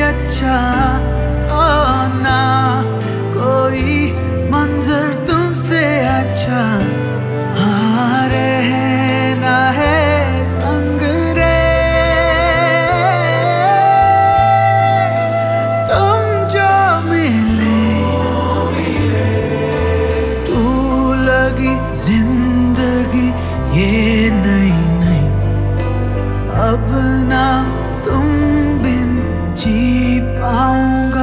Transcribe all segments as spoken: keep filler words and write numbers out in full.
अच्छा ओ ना कोई मंजर तुमसे अच्छा। हाँ रहना है संग रे तुम जो मिले तू लगी जिंदगी ये नहीं नहीं अब ना तुम बिन जी पाऊंगा।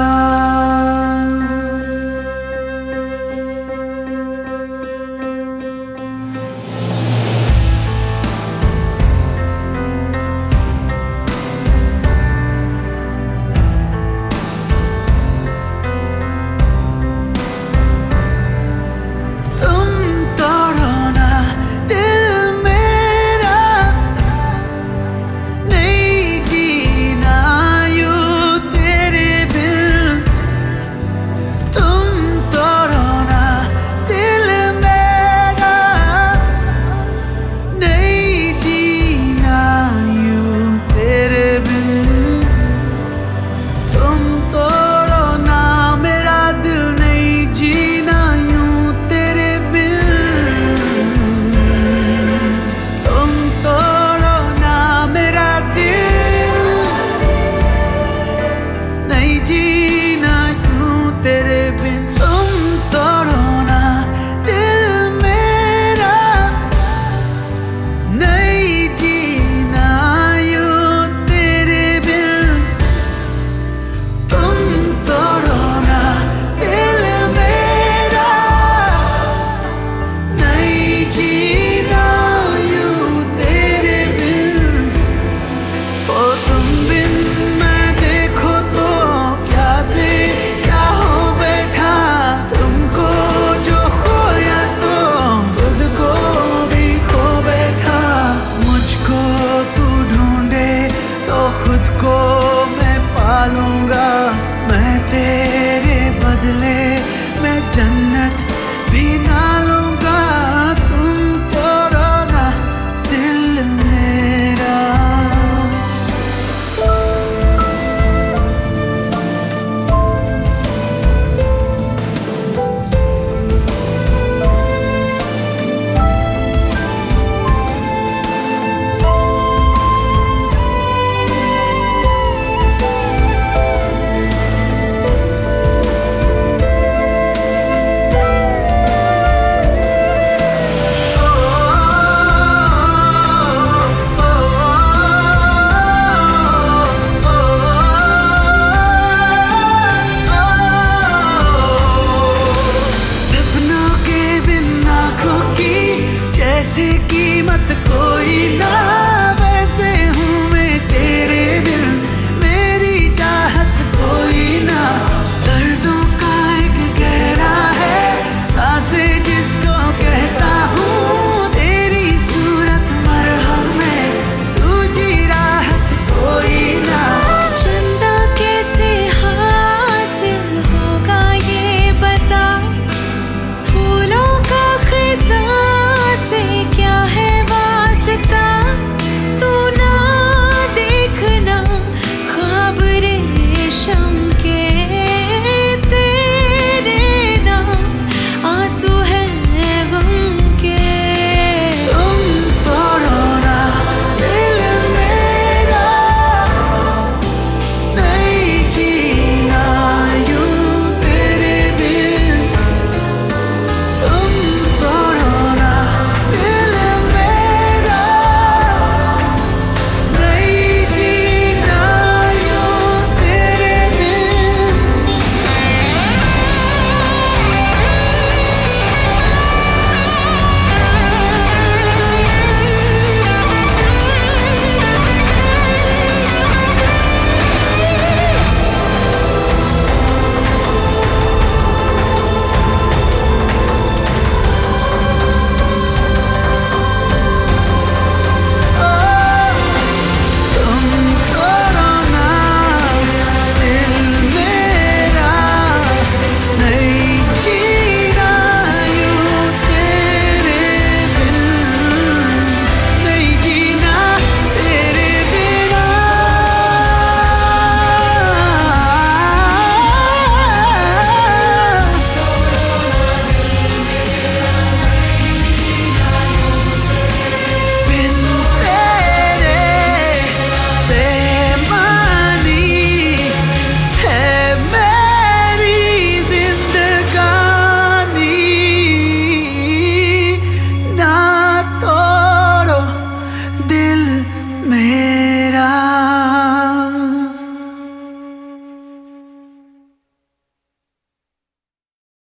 जीना क्यों तेरे बिन तुम तोड़ो ना दिल मेरा नहीं जीना यूं तेरे बिन तुम तोड़ो ना दिल मेरा नहीं जीना यूं तेरे बिन ओ तुम बिन खुद को मैं पालूंगा मैं तेरे बदले मैं जन्नत